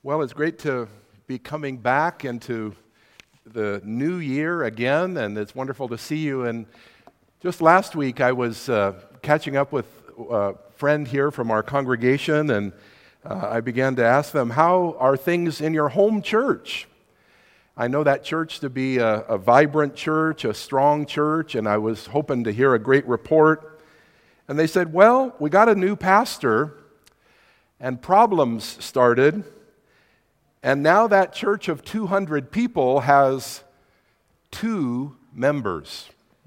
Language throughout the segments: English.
Well, it's great to be coming back into the new year again, and it's wonderful to see you. And just last week, I was catching up with a friend here from our congregation, and I began to ask them, how are things in your home church? I know that church to be a vibrant church, a strong church, and I was hoping to hear a great report. And they said, well, we got a new pastor, and problems started. And now that church of 200 people has 2 members.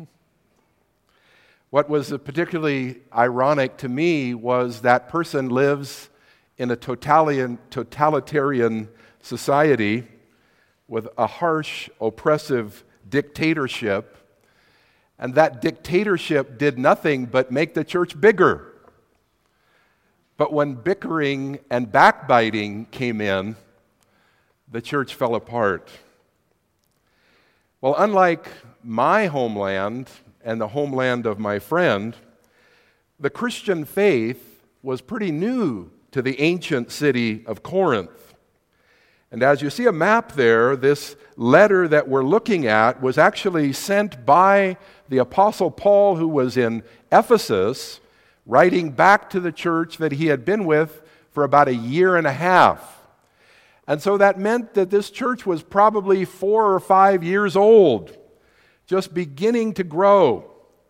What was particularly ironic to me was that person lives in a totalitarian society with a harsh, oppressive dictatorship, and that dictatorship did nothing but make the church bigger. But when bickering and backbiting came in, the church fell apart. Well, unlike my homeland and the homeland of my friend, the Christian faith was pretty new to the ancient city of Corinth. And as you see a map there, this letter that we're looking at was actually sent by the Apostle Paul, who was in Ephesus, writing back to the church that he had been with for about a year and a half. And so that meant that this church was probably 4 or 5 years old, just beginning to grow.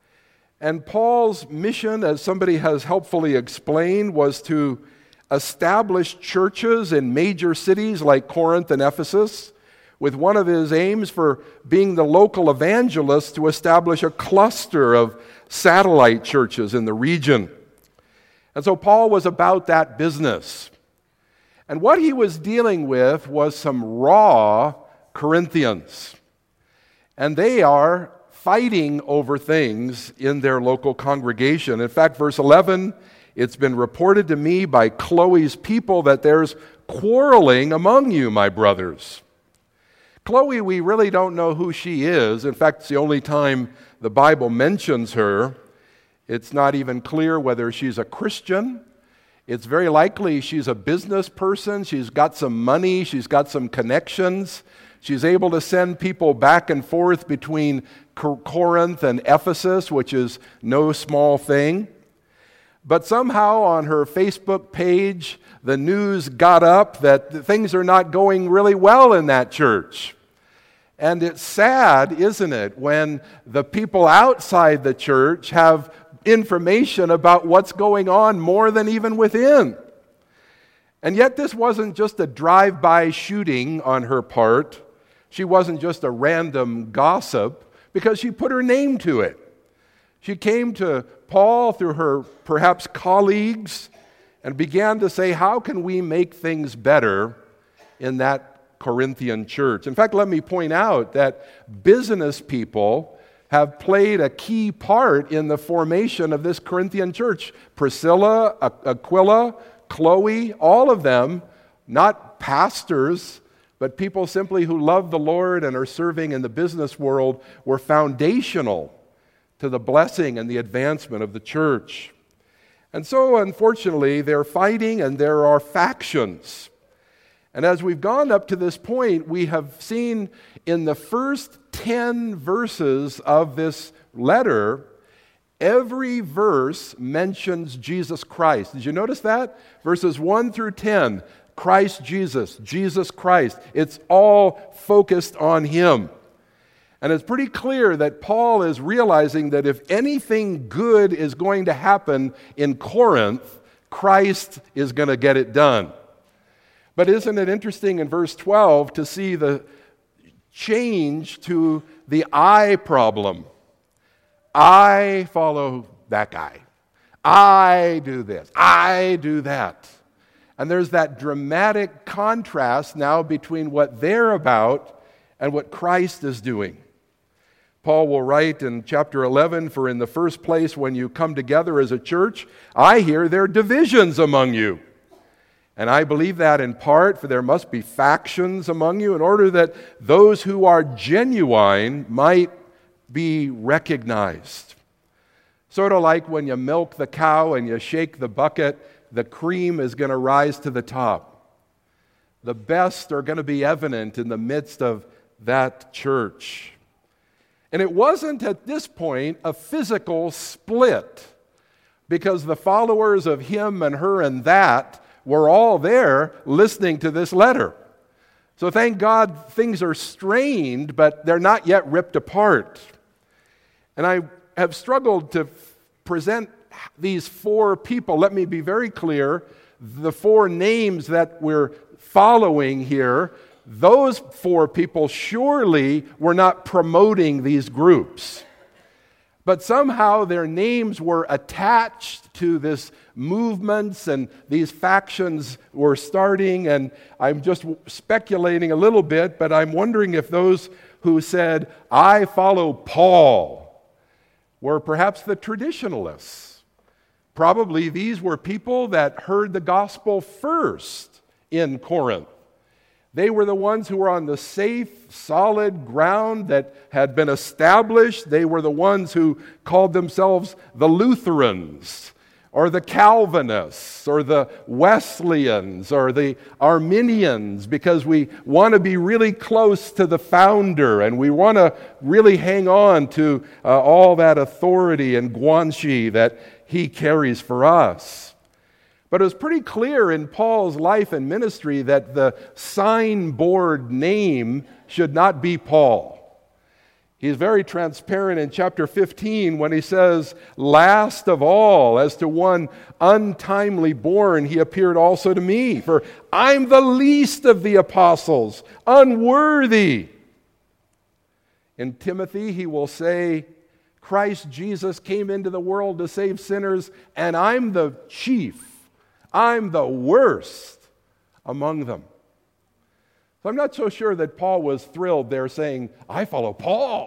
And Paul's mission, as somebody has helpfully explained, was to establish churches in major cities like Corinth and Ephesus, with one of his aims for being the local evangelist to establish a cluster of satellite churches in the region. And so Paul was about that business. And what he was dealing with was some raw Corinthians. And they are fighting over things in their local congregation. In fact, verse 11, it's been reported to me by Chloe's people that there's quarreling among you, my brothers. Chloe, we really don't know who she is. In fact, it's the only time the Bible mentions her. It's not even clear whether she's a Christian. It's very likely she's a business person. She's got some money. She's got some connections. She's able to send people back and forth between Corinth and Ephesus, which is no small thing. But somehow on her Facebook page, the news got up that things are not going really well in that church. And it's sad, isn't it, when the people outside the church have information about what's going on more than even within. And yet this wasn't just a drive-by shooting on her part. She wasn't just a random gossip, because she put her name to it. She came to Paul through her perhaps colleagues and began to say, how can we make things better in that Corinthian church? In fact, let me point out that business people have played a key part in the formation of this Corinthian church. Priscilla, Aquila, Chloe, all of them, not pastors, but people simply who love the Lord and are serving in the business world, were foundational to the blessing and the advancement of the church. And so, unfortunately, they're fighting and there are factions. And as we've gone up to this point, we have seen in the first 10 verses of this letter, every verse mentions Jesus Christ. Did you notice that? Verses 1 through 10, Christ Jesus, Jesus Christ. It's all focused on Him. And it's pretty clear that Paul is realizing that if anything good is going to happen in Corinth, Christ is going to get it done. But isn't it interesting in verse 12 to see the change to the I problem? I follow that guy. I do this. I do that. And there's that dramatic contrast now between what they're about and what Christ is doing. Paul will write in chapter 11, for in the first place, when you come together as a church, I hear there are divisions among you. And I believe that in part, for there must be factions among you in order that those who are genuine might be recognized. Sort of like when you milk the cow and you shake the bucket, the cream is going to rise to the top. the best are going to be evident in the midst of that church. And it wasn't at this point a physical split, because the followers of him and her and that were all there listening to this letter. So thank God things are strained, but they're not yet ripped apart. And I have struggled to present these four people. Let me be very clear. The four names that we're following here, those four people surely were not promoting these groups. But somehow their names were attached to this movements, and these factions were starting, and I'm just speculating a little bit, but I'm wondering if those who said, "I follow Paul," were perhaps the traditionalists. Probably these were people that heard the gospel first in Corinth. They were the ones who were on the safe, solid ground that had been established. They were the ones who called themselves the Lutherans, or the Calvinists, or the Wesleyans, or the Arminians, because we want to be really close to the founder, and we want to really hang on to all that authority and guanxi that he carries for us. But it was pretty clear in Paul's life and ministry that the signboard name should not be Paul. He's very transparent in chapter 15 when he says, "Last of all, as to one untimely born, he appeared also to me. For I'm the least of the apostles, unworthy." In Timothy, he will say, "Christ Jesus came into the world to save sinners, and I'm the chief. I'm the worst among them." So I'm not so sure that Paul was thrilled there saying, "I follow Paul."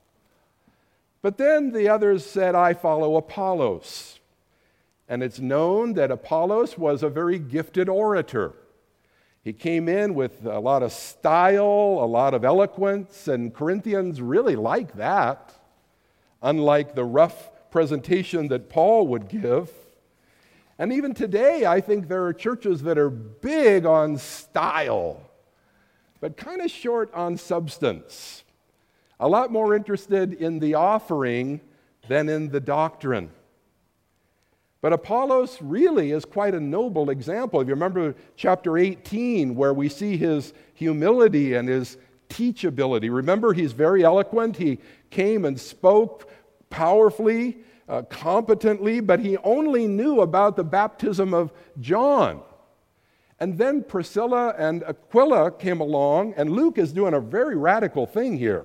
But then the others said, "I follow Apollos." And it's known that Apollos was a very gifted orator. He came in with a lot of style, a lot of eloquence, and Corinthians really liked that, unlike the rough presentation that Paul would give. And even today, I think there are churches that are big on style, but kind of short on substance. A lot more interested in the offering than in the doctrine. But Apollos really is quite a noble example. If you remember chapter 18, where we see his humility and his teachability. Remember, he's very eloquent. He came and spoke powerfully, competently, but he only knew about the baptism of John. And then Priscilla and Aquila came along, and Luke is doing a very radical thing here.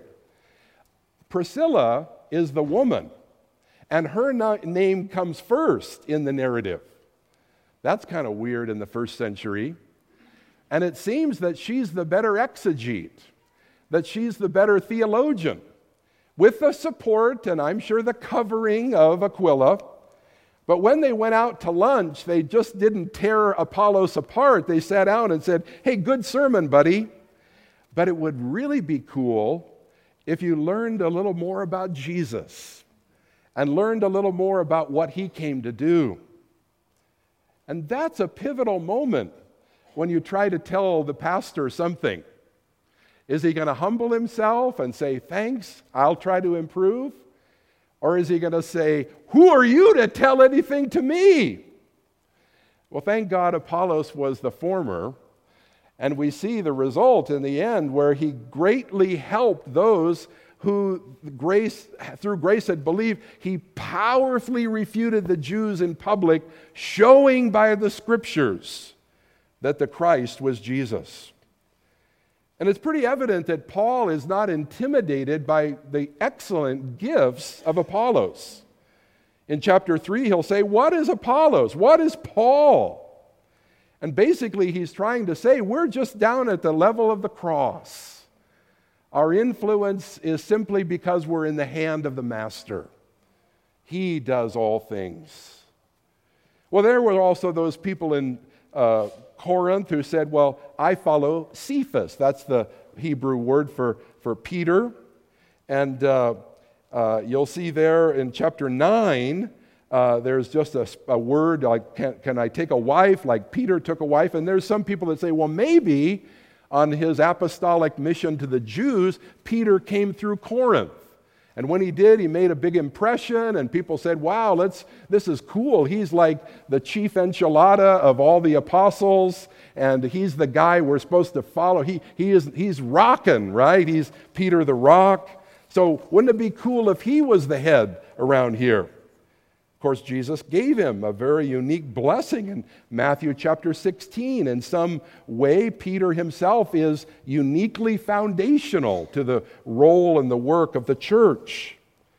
Priscilla is the woman, and her name comes first in the narrative. That's kind of weird in the first century. And it seems that she's the better exegete, that she's the better theologian, with the support, and I'm sure the covering of Aquila. But when they went out to lunch, they just didn't tear Apollos apart. They sat down and said, "Hey, good sermon, buddy. But it would really be cool if you learned a little more about Jesus and learned a little more about what he came to do." And that's a pivotal moment when you try to tell the pastor something. Is he going to humble himself and say, "Thanks, I'll try to improve"? Or is he going to say, "Who are you to tell anything to me?" Well, thank God Apollos was the former, and we see the result in the end where he greatly helped those who through grace had believed. He powerfully refuted the Jews in public, showing by the Scriptures that the Christ was Jesus. And it's pretty evident that Paul is not intimidated by the excellent gifts of Apollos. In chapter 3, he'll say, "What is Apollos? What is Paul?" And basically, he's trying to say, we're just down at the level of the cross. Our influence is simply because we're in the hand of the Master. He does all things. Well, there were also those people in Corinth who said, "Well, I follow Cephas." That's the Hebrew word for Peter. And you'll see there in chapter 9, There's just a word like, can I take a wife, like Peter took a wife? And there's some people that say, well, maybe on his apostolic mission to the Jews, Peter came through Corinth. And when he did, he made a big impression, and people said, wow, this is cool. He's like the chief enchilada of all the apostles, and he's the guy we're supposed to follow. He's rocking, right? He's Peter the Rock. So wouldn't it be cool if he was the head around here? Of course, Jesus gave him a very unique blessing in Matthew chapter 16. In some way, Peter himself is uniquely foundational to the role and the work of the church.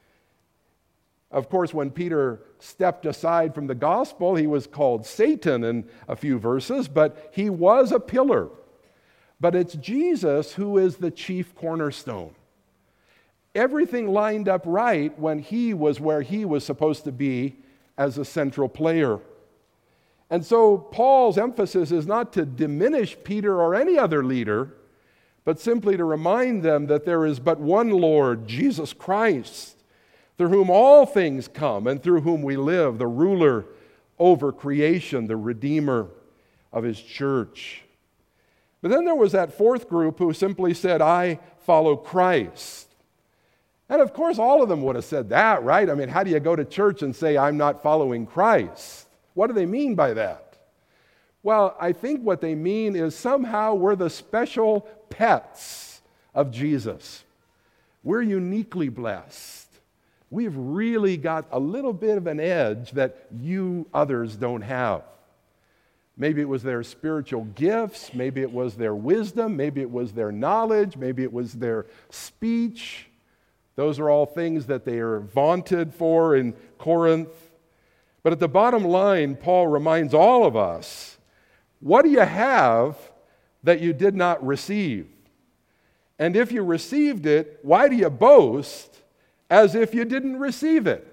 Of course, when Peter stepped aside from the gospel, he was called Satan in a few verses, but he was a pillar. But it's Jesus who is the chief cornerstone. Everything lined up right when he was where he was supposed to be as a central player. And so Paul's emphasis is not to diminish Peter or any other leader, but simply to remind them that there is but one Lord, Jesus Christ, through whom all things come and through whom we live, the ruler over creation, the redeemer of his church. But then there was that fourth group who simply said, I follow Christ. And of course, all of them would have said that, right? I mean, how do you go to church and say, I'm not following Christ? What do they mean by that? Well, I think what they mean is somehow we're the special pets of Jesus. We're uniquely blessed. We've really got a little bit of an edge that you others don't have. Maybe it was their spiritual gifts, maybe it was their wisdom, maybe it was their knowledge, maybe it was their speech. Those are all things that they are vaunted for in Corinth. But at the bottom line, Paul reminds all of us, what do you have that you did not receive? And if you received it, why do you boast as if you didn't receive it?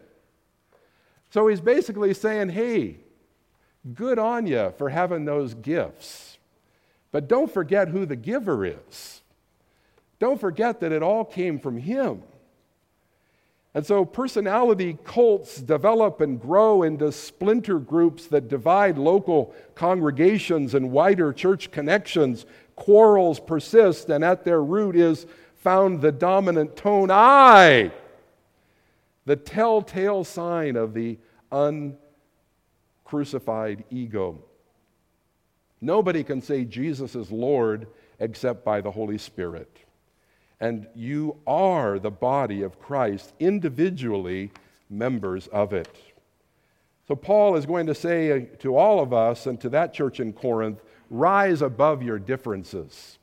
So he's basically saying, hey, good on you for having those gifts. But don't forget who the giver is. Don't forget that it all came from him. And so personality cults develop and grow into splinter groups that divide local congregations and wider church connections. Quarrels persist, and at their root is found the dominant tone, I, the telltale sign of the uncrucified ego. Nobody can say Jesus is Lord except by the Holy Spirit. And you are the body of Christ, individually members of it. So Paul is going to say to all of us and to that church in Corinth, rise above your differences.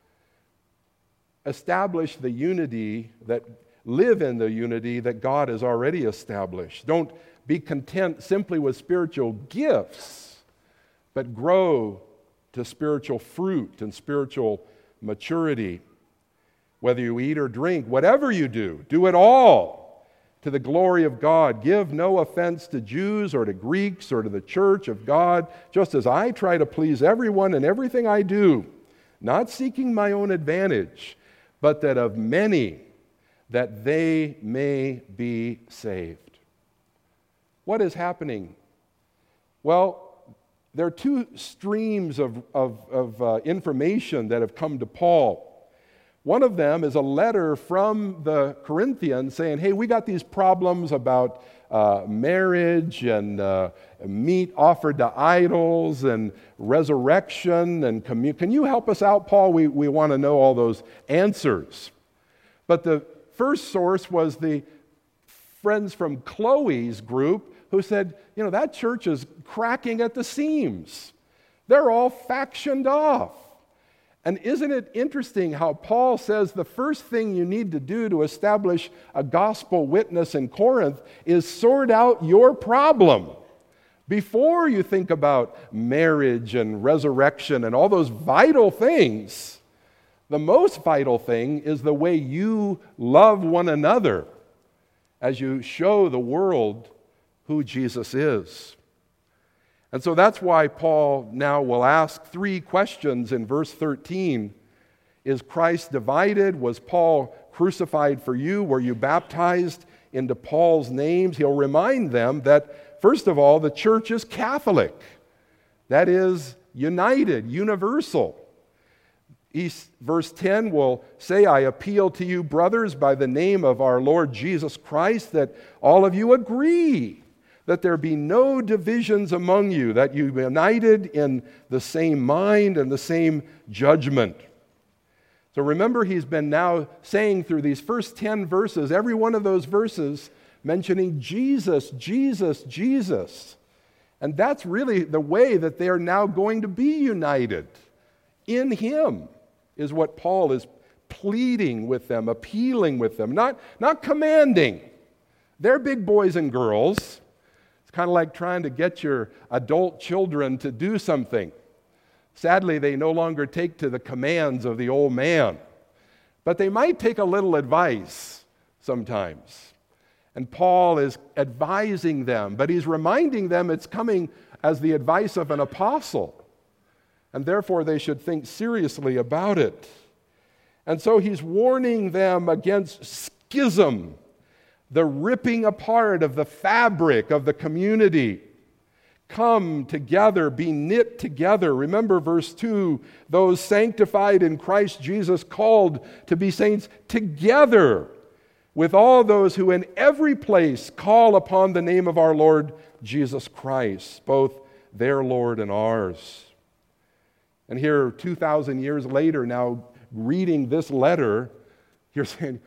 Establish the unity live in the unity that God has already established. Don't be content simply with spiritual gifts, but grow to spiritual fruit and spiritual maturity. Whether you eat or drink, whatever you do, do it all to the glory of God. Give no offense to Jews or to Greeks or to the church of God, just as I try to please everyone in everything I do, not seeking my own advantage, but that of many, that they may be saved. What is happening? Well, there are two streams of information that have come to Paul. One of them is a letter from the Corinthians saying, hey, we got these problems about marriage and meat offered to idols and resurrection and communion. Can you help us out, Paul? We want to know all those answers. But the first source was the friends from Chloe's group who said, that church is cracking at the seams. They're all factioned off. And isn't it interesting how Paul says the first thing you need to do to establish a gospel witness in Corinth is sort out your problem. Before you think about marriage and resurrection and all those vital things, the most vital thing is the way you love one another as you show the world who Jesus is. And so that's why Paul now will ask three questions in verse 13. Is Christ divided? Was Paul crucified for you? Were you baptized into Paul's names? He'll remind them that first of all, the church is Catholic. That is united, universal. Verse 10 will say, I appeal to you, brothers, by the name of our Lord Jesus Christ, that all of you agree, that there be no divisions among you, that you be united in the same mind and the same judgment. So remember, he's been now saying through these first 10 verses, every one of those verses mentioning Jesus, Jesus, Jesus. And that's really the way that they are now going to be united. In him is what Paul is pleading with them, appealing with them, not commanding. They're big boys and girls. It's kind of like trying to get your adult children to do something. Sadly, they no longer take to the commands of the old man. But they might take a little advice sometimes. And Paul is advising them, but he's reminding them it's coming as the advice of an apostle. And therefore, they should think seriously about it. And so he's warning them against schism, the ripping apart of the fabric of the community. Come together, be knit together. Remember verse 2, those sanctified in Christ Jesus, called to be saints together with all those who in every place call upon the name of our Lord Jesus Christ, both their Lord and ours. And here, 2,000 years later, now reading this letter, you're saying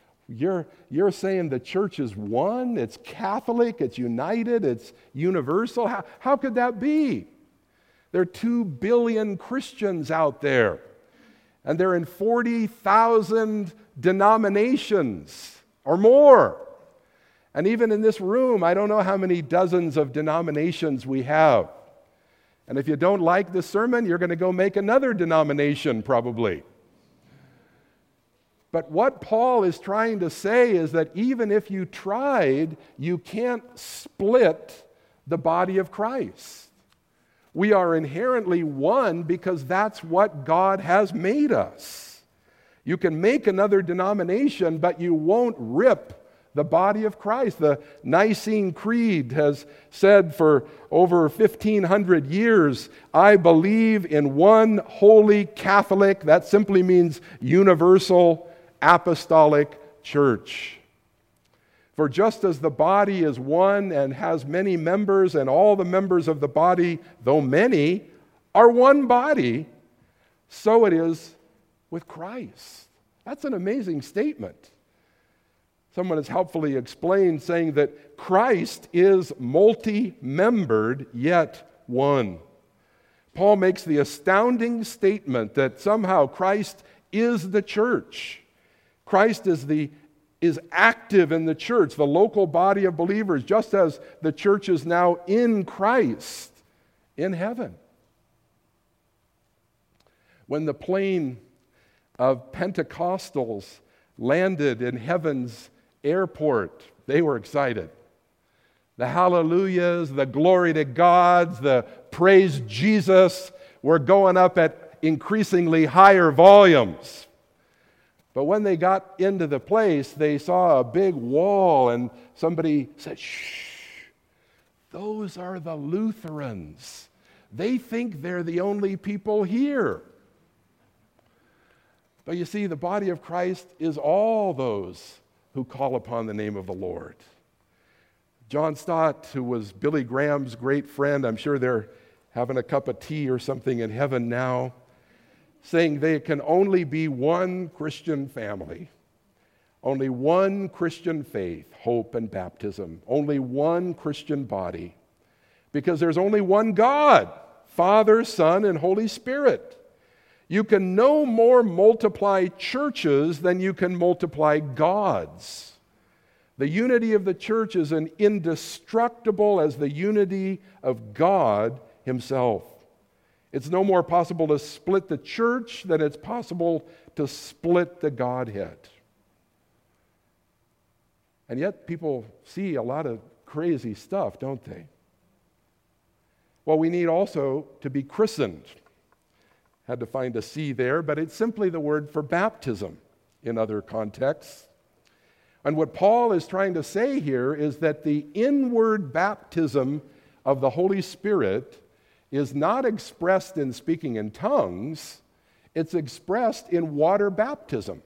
the church is one, it's Catholic, it's united, it's universal. How could that be? There are 2 billion Christians out there, and they're in 40,000 denominations or more. And even in this room, I don't know how many dozens of denominations we have. And if you don't like the sermon, you're going to go make another denomination probably. But what Paul is trying to say is that even if you tried, you can't split the body of Christ. We are inherently one because that's what God has made us. You can make another denomination, but you won't rip the body of Christ. The Nicene Creed has said for over 1,500 years, I believe in one holy Catholic, that simply means universal apostolic church. For just as the body is one and has many members, and all the members of the body, though many, are one body, so it is with Christ. That's an amazing statement. Someone has helpfully explained, saying that Christ is multi-membered, yet one. Paul makes the astounding statement that somehow Christ is the church. Christ is active in the church, the local body of believers, just as the church is now in Christ, in heaven. When the plane of Pentecostals landed in heaven's airport, they were excited. The hallelujahs, the glory to God, the praise Jesus were going up at increasingly higher volumes. But when they got into the place, they saw a big wall, and somebody said, shh, those are the Lutherans. They think they're the only people here. But you see, the body of Christ is all those who call upon the name of the Lord. John Stott, who was Billy Graham's great friend, I'm sure they're having a cup of tea or something in heaven now, saying there can only be one Christian family, only one Christian faith, hope, and baptism, only one Christian body, because there's only one God, Father, Son, and Holy Spirit. You can no more multiply churches than you can multiply gods. The unity of the church is as indestructible as the unity of God Himself. It's no more possible to split the church than it's possible to split the Godhead. And yet people see a lot of crazy stuff, don't they? Well, we need also to be christened. Had to find a C there, but it's simply the word for baptism in other contexts. And what Paul is trying to say here is that the inward baptism of the Holy Spirit is not expressed in speaking in tongues, it's expressed in water baptism.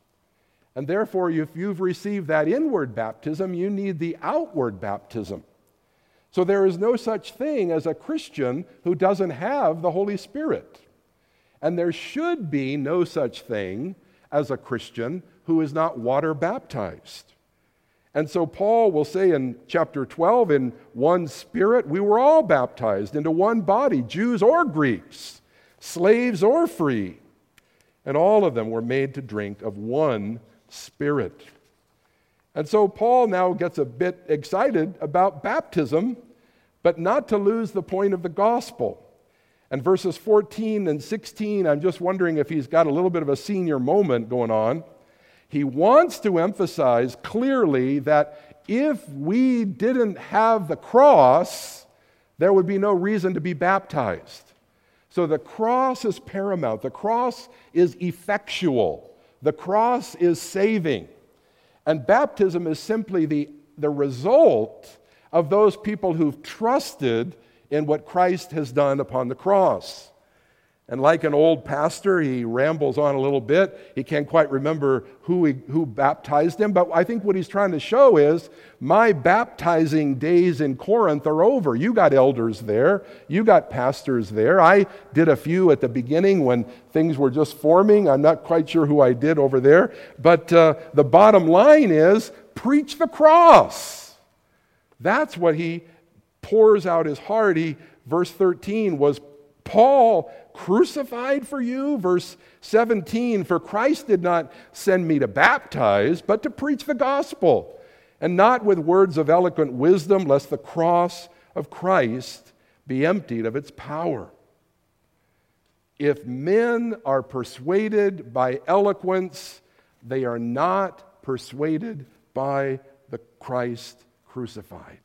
And therefore, if you've received that inward baptism, you need the outward baptism. So there is no such thing as a Christian who doesn't have the Holy Spirit. And there should be no such thing as a Christian who is not water baptized. And so Paul will say in chapter 12, in one Spirit, we were all baptized into one body, Jews or Greeks, slaves or free. And all of them were made to drink of one Spirit. And so Paul now gets a bit excited about baptism, but not to lose the point of the gospel. And verses 14 and 16, I'm just wondering if he's got a little bit of a senior moment going on. He wants to emphasize clearly that if we didn't have the cross, there would be no reason to be baptized. So the cross is paramount. The cross is effectual. The cross is saving. And baptism is simply the result of those people who've trusted in what Christ has done upon the cross. And like an old pastor, he rambles on a little bit. He can't quite remember who baptized him, but I think what he's trying to show is my baptizing days in Corinth are over. You got elders there. You got pastors there. I did a few at the beginning when things were just forming. I'm not quite sure who I did over there. But the bottom line is, preach the cross. That's what he pours out his heart. Verse 13 was, Paul crucified for you? Verse 17, for Christ did not send me to baptize, but to preach the gospel, and not with words of eloquent wisdom, lest the cross of Christ be emptied of its power. If men are persuaded by eloquence, they are not persuaded by the Christ crucified.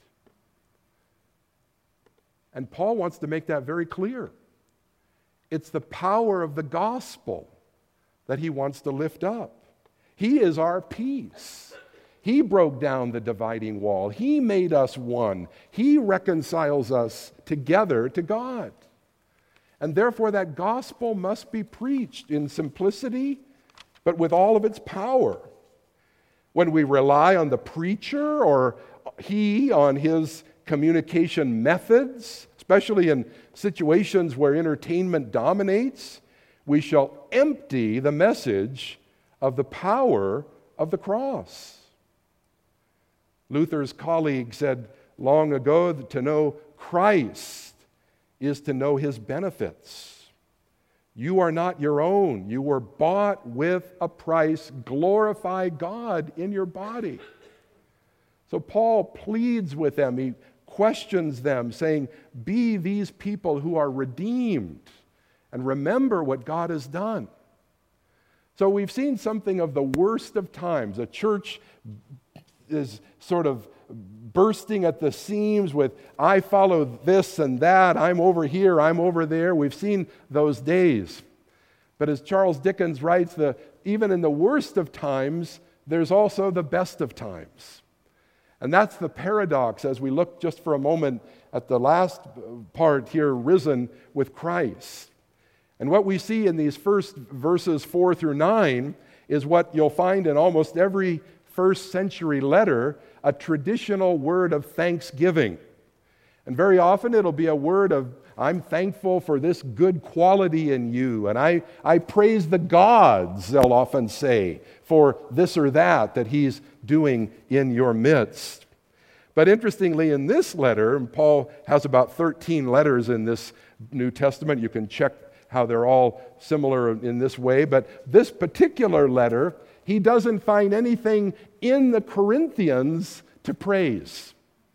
And Paul wants to make that very clear. It's the power of the gospel that he wants to lift up. He is our peace. He broke down the dividing wall. He made us one. He reconciles us together to God. And therefore that gospel must be preached in simplicity, but with all of its power. When we rely on the preacher or he on his communication methods, especially in situations where entertainment dominates, we shall empty the message of the power of the cross. Luther's colleague said long ago that to know Christ is to know his benefits. You are not your own. You were bought with a price. Glorify God in your body. So Paul pleads with them. He questions them, saying, be these people who are redeemed and remember what God has done. So we've seen something of the worst of times. A church is sort of bursting at the seams with, I follow this and that, I'm over here, I'm over there. We've seen those days. But as Charles Dickens writes, even in the worst of times, there's also the best of times. And that's the paradox as we look just for a moment at the last part here, risen with Christ. And what we see in these first verses 4 through 9 is what you'll find in almost every first century letter, a traditional word of thanksgiving. And very often it'll be a word of, I'm thankful for this good quality in you. And I praise the gods, they'll often say, for this or that he's doing in your midst. But interestingly, in this letter, and Paul has about 13 letters in this New Testament. You can check how they're all similar in this way. But this particular letter, he doesn't find anything in the Corinthians to praise.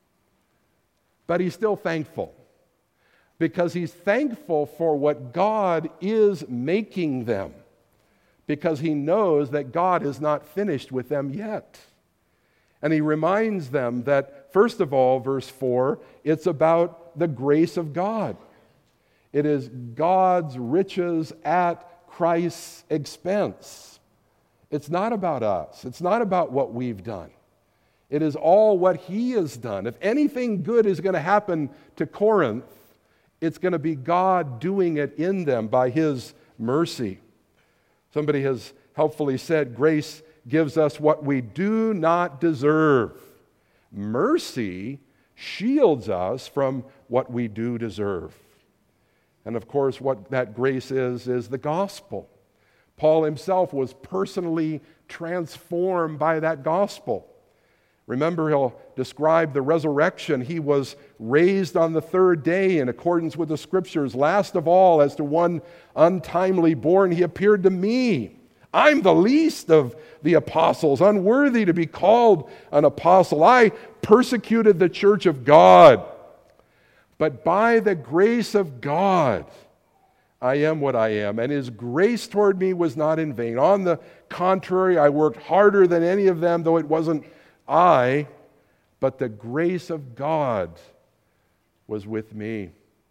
But he's still thankful, because he's thankful for what God is making them, because he knows that God is not finished with them yet. And he reminds them that, first of all, verse 4, it's about the grace of God. It is God's riches at Christ's expense. It's not about us. It's not about what we've done. It is all what He has done. If anything good is going to happen to Corinth, it's going to be God doing it in them by His mercy. Somebody has helpfully said, grace gives us what we do not deserve. Mercy shields us from what we do deserve. And of course, what that grace is the gospel. Paul himself was personally transformed by that gospel. Remember, he'll describe the resurrection. He was raised on the third day in accordance with the Scriptures. Last of all, as to one untimely born, He appeared to me. I'm the least of the apostles, unworthy to be called an apostle. I persecuted the church of God. But by the grace of God, I am what I am, and His grace toward me was not in vain. On the contrary, I worked harder than any of them, though it wasn't I, but the grace of God was with me.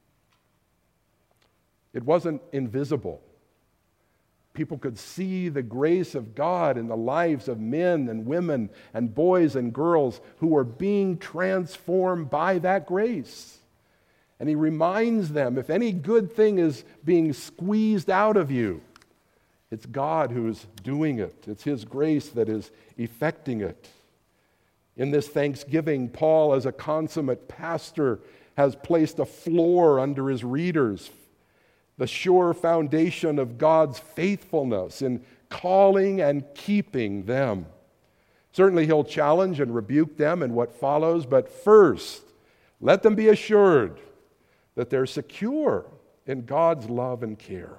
It wasn't invisible. People could see the grace of God in the lives of men and women and boys and girls who were being transformed by that grace. And He reminds them, if any good thing is being squeezed out of you, it's God who's doing it. It's His grace that is effecting it. In this Thanksgiving, Paul, as a consummate pastor, has placed a floor under his readers, the sure foundation of God's faithfulness in calling and keeping them. Certainly he'll challenge and rebuke them in what follows, but first, let them be assured that they're secure in God's love and care.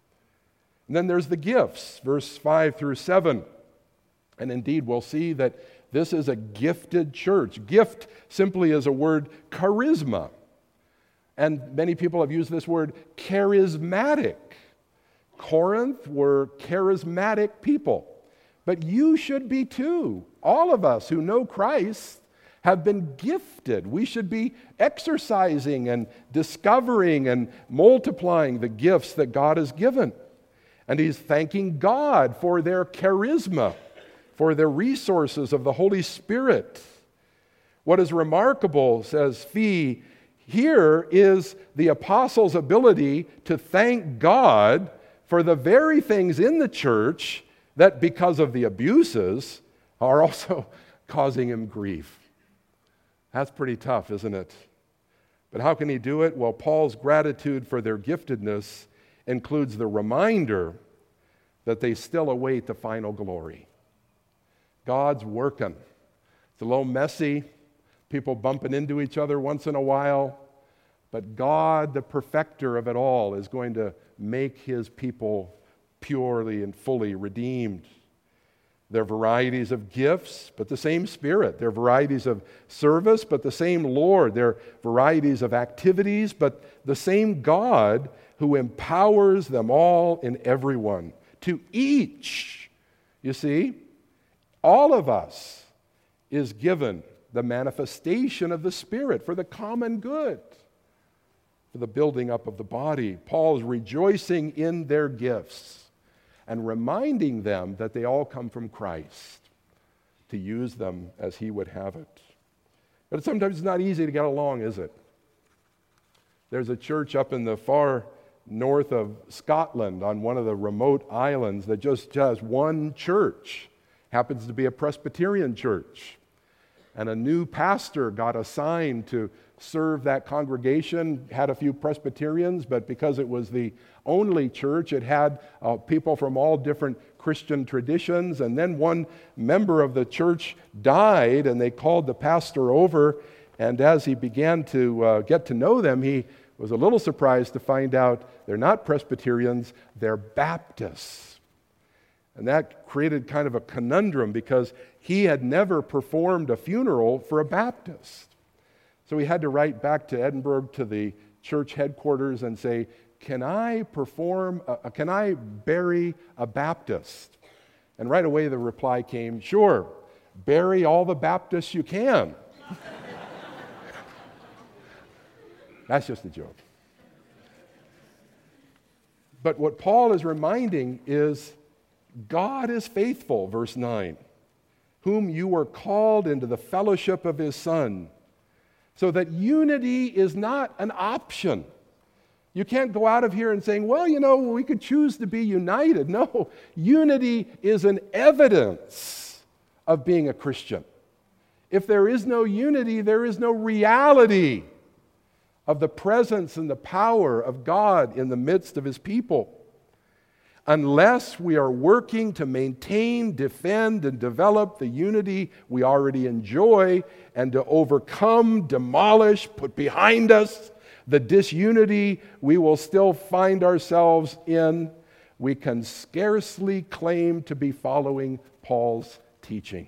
And then there's the gifts, verse 5 through 7. And indeed, we'll see that this is a gifted church. Gift simply is a word, charisma. And many people have used this word, charismatic. Corinth were charismatic people. But you should be too. All of us who know Christ have been gifted. We should be exercising and discovering and multiplying the gifts that God has given. And he's thanking God for their charisma, for the resources of the Holy Spirit. What is remarkable, says Fee, here is the apostles' ability to thank God for the very things in the church that, because of the abuses, are also causing him grief. That's pretty tough, isn't it? But how can he do it? Well, Paul's gratitude for their giftedness includes the reminder that they still await the final glory. God's working. It's a little messy, people bumping into each other once in a while, but God, the perfecter of it all, is going to make His people purely and fully redeemed. There are varieties of gifts, but the same Spirit. There are varieties of service, but the same Lord. There are varieties of activities, but the same God who empowers them all in everyone. To each, you see, all of us is given the manifestation of the Spirit for the common good, for the building up of the body. Paul's rejoicing in their gifts and reminding them that they all come from Christ, to use them as He would have it. But sometimes it's not easy to get along, is it? There's a church up in the far north of Scotland on one of the remote islands that just has one church. Happens to be a Presbyterian church. And a new pastor got assigned to serve that congregation, had a few Presbyterians, but because it was the only church, it had people from all different Christian traditions. And then one member of the church died, and they called the pastor over. And as he began to get to know them, he was a little surprised to find out they're not Presbyterians, they're Baptists. And that created kind of a conundrum because he had never performed a funeral for a Baptist. So he had to write back to Edinburgh to the church headquarters and say, can I bury a Baptist? And right away the reply came, sure, bury all the Baptists you can. That's just a joke. But what Paul is reminding is God is faithful, verse 9, whom you were called into the fellowship of his Son, so that unity is not an option. You can't go out of here and saying, well, we could choose to be united. No, unity is an evidence of being a Christian. If there is no unity, there is no reality of the presence and the power of God in the midst of his people. Unless we are working to maintain, defend, and develop the unity we already enjoy, and to overcome, demolish, put behind us the disunity we will still find ourselves in, we can scarcely claim to be following Paul's teaching.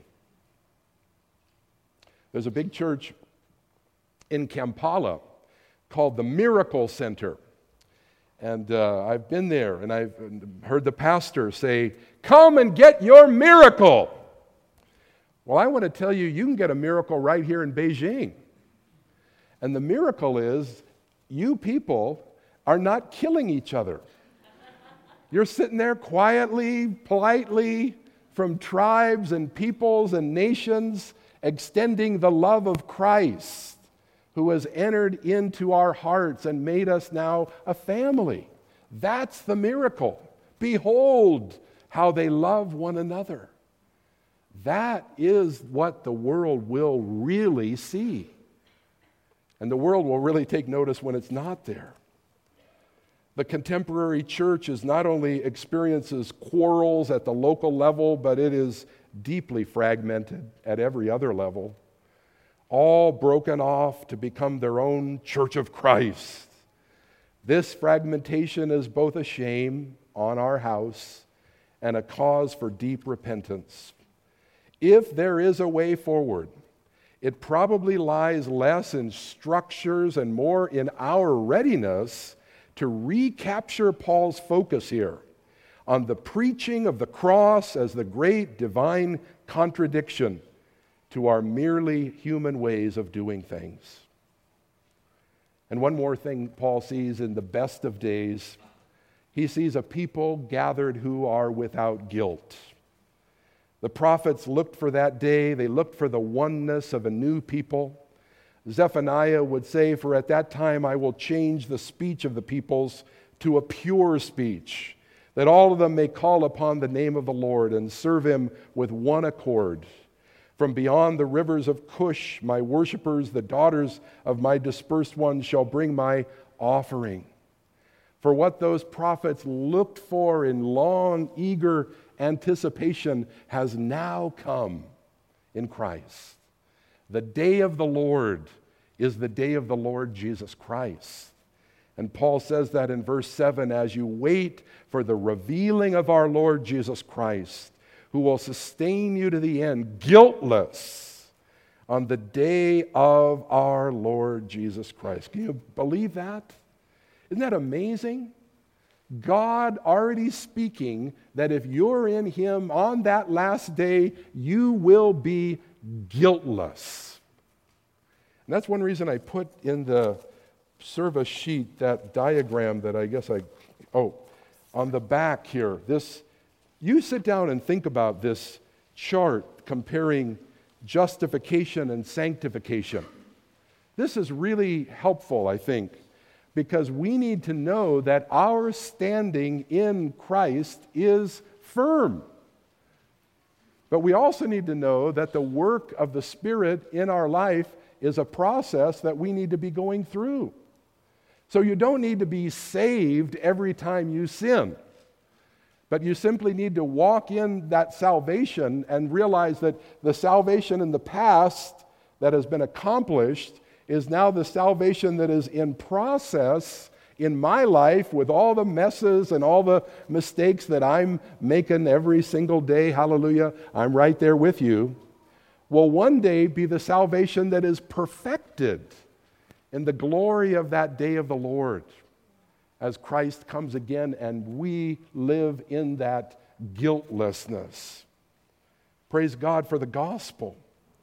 There's a big church in Kampala called the Miracle Center. And I've been there, and I've heard the pastor say, "Come and get your miracle." Well, I want to tell you, you can get a miracle right here in Beijing. And the miracle is, you people are not killing each other. You're sitting there quietly, politely, from tribes and peoples and nations, extending the love of Christ, who has entered into our hearts and made us now a family. That's the miracle. Behold how they love one another. That is what the world will really see. And the world will really take notice when it's not there. The contemporary church is not only experiences quarrels at the local level, but it is deeply fragmented at every other level, all broken off to become their own church of Christ. This fragmentation is both a shame on our house and a cause for deep repentance. If there is a way forward, it probably lies less in structures and more in our readiness to recapture Paul's focus here on the preaching of the cross as the great divine contradiction to our merely human ways of doing things. And one more thing Paul sees in the best of days, he sees a people gathered who are without guilt. The prophets looked for that day. They looked for the oneness of a new people. Zephaniah would say, "For at that time I will change the speech of the peoples to a pure speech, that all of them may call upon the name of the Lord and serve him with one accord. From beyond the rivers of Cush, my worshipers, the daughters of my dispersed ones, shall bring my offering." For what those prophets looked for in long, eager anticipation has now come in Christ. The day of the Lord is the day of the Lord Jesus Christ. And Paul says that in verse 7, as you wait for the revealing of our Lord Jesus Christ, who will sustain you to the end, guiltless, on the day of our Lord Jesus Christ. Can you believe that? Isn't that amazing? God already speaking that if you're in him on that last day, you will be guiltless. And that's one reason I put in the service sheet that diagram that on the back here. You sit down and think about this chart comparing justification and sanctification. This is really helpful, I think, because we need to know that our standing in Christ is firm. But we also need to know that the work of the Spirit in our life is a process that we need to be going through. So you don't need to be saved every time you sin, but you simply need to walk in that salvation and realize that the salvation in the past that has been accomplished is now the salvation that is in process in my life with all the messes and all the mistakes that I'm making every single day. Hallelujah. I'm right there with you. Will one day be the salvation that is perfected in the glory of that day of the Lord as Christ comes again and we live in that guiltlessness. Praise God for the gospel.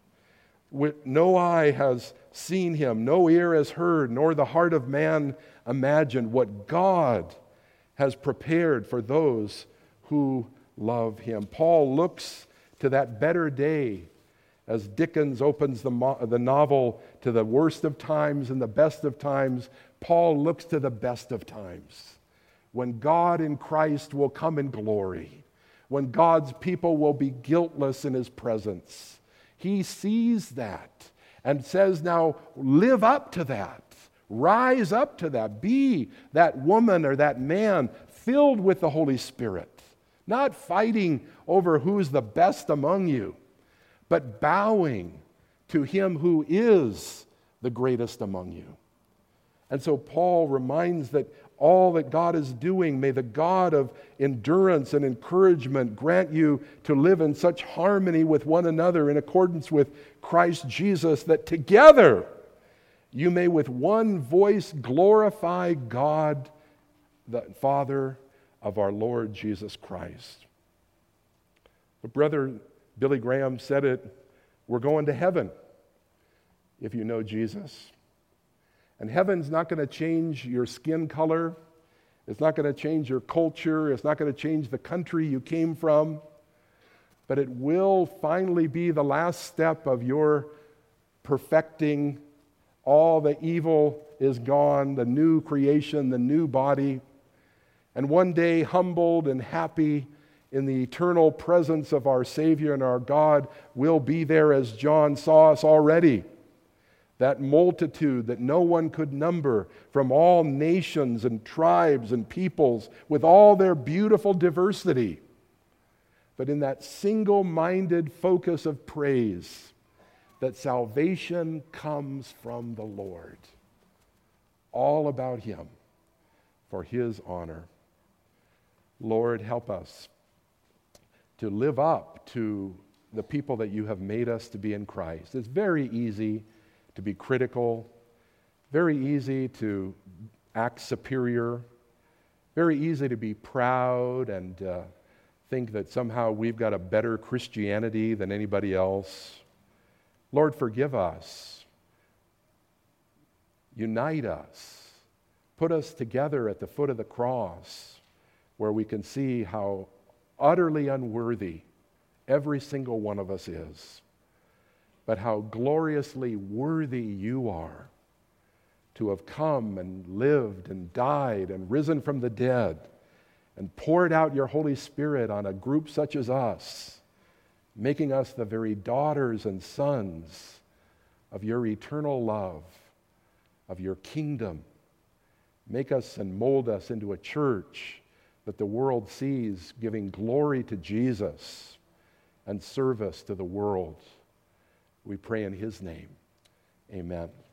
No eye has seen him, no ear has heard, nor the heart of man imagined what God has prepared for those who love him. Paul looks to that better day as Dickens opens the novel to the worst of times and the best of times. Paul looks to the best of times, when God in Christ will come in glory, when God's people will be guiltless in his presence. He sees that and says, now live up to that. Rise up to that. Be that woman or that man filled with the Holy Spirit. Not fighting over who's the best among you, but bowing to him who is the greatest among you. And so Paul reminds that all that God is doing, may the God of endurance and encouragement grant you to live in such harmony with one another in accordance with Christ Jesus, that together you may with one voice glorify God, the Father of our Lord Jesus Christ. But Brother Billy Graham said it, we're going to heaven if you know Jesus. And heaven's not going to change your skin color. It's not going to change your culture. It's not going to change the country you came from. But it will finally be the last step of your perfecting. All the evil is gone, the new creation, the new body. And one day, humbled and happy in the eternal presence of our Savior and our God, we'll be there as John saw us already. That multitude that no one could number, from all nations and tribes and peoples, with all their beautiful diversity. But in that single-minded focus of praise, that salvation comes from the Lord. All about him, for his honor. Lord, help us to live up to the people that you have made us to be in Christ. It's very easy to be critical, very easy to act superior, very easy to be proud and think that somehow we've got a better Christianity than anybody else. Lord, forgive us. Unite us. Put us together at the foot of the cross, where we can see how utterly unworthy every single one of us is, but how gloriously worthy you are to have come and lived and died and risen from the dead and poured out your Holy Spirit on a group such as us, making us the very daughters and sons of your eternal love, of your kingdom. Make us and mold us into a church that the world sees giving glory to Jesus and service to the world. We pray in his name. Amen.